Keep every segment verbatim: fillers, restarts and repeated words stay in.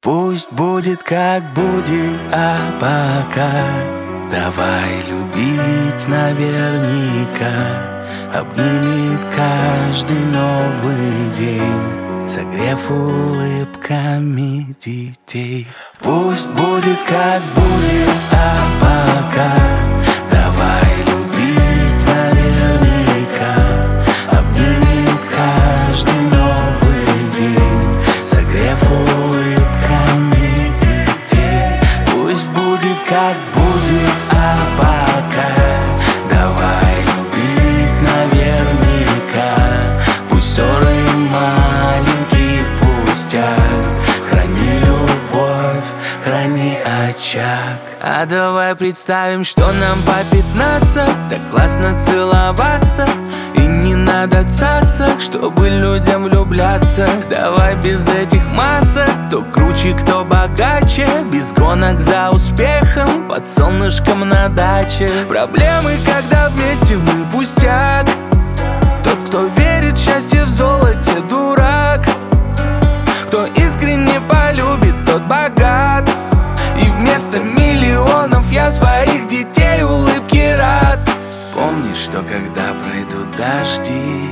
Пусть будет как будет, а пока давай любить наверняка. Обнимет каждый новый день, согрев улыбками детей. Пусть будет как будет, а пока давай любить наверняка. Обнимет каждый новый день, согрев улыбками детей. Пусть будет как будет, а пока давай любить наверняка. Пусть ссоры маленький пустяк, храни любовь, храни очаг. А давай представим, что нам по пятнадцать, так классно целоваться. И не надо цаца, чтобы людям влюбляться. Давай без этих масок, кто круче, кто богаче. Без гонок за успехом, под солнышком на даче. Проблемы, когда вместе мы, пустяк. Тот, кто верит, счастье в золоте, дурак. Кто искренне полюбит, тот богат. И вместо миллионов я своих детей улыбки рад. Помни, что когда пройдут дожди,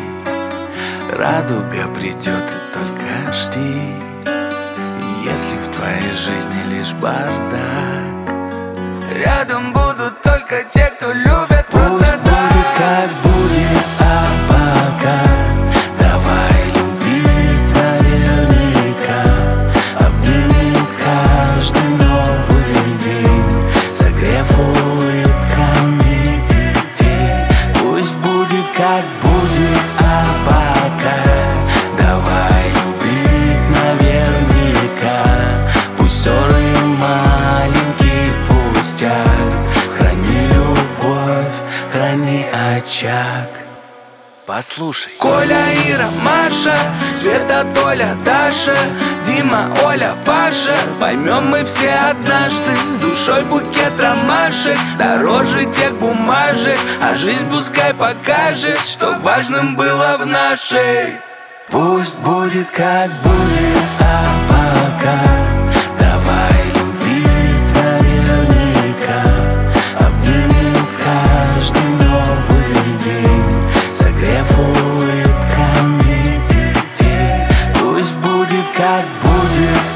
радуга придет, и только жди. Если в твоей жизни лишь бардак, рядом будут только те, кто любят просто так. Пусть будет как будет, а пока давай любить наверняка. Обнимет каждый новый день, согрев улыбками детей. Пусть будет как будет, а пока давай любить наверняка. Пусть ссоры маленький пустяк, храни любовь, храни очаг. Послушай. Коля, Ира, Маша, Света, Толя, Даша, Дима, Оля, Паша. Поймем мы все однажды, с душой букет ромашек, дороже тех бумажек. А жизнь пускай покажет, что важным было в нашей. Пусть будет как будет, а пока давай любить наверняка. Обнимет каждый новый день, согрев улыбками детей. Пусть будет как будет,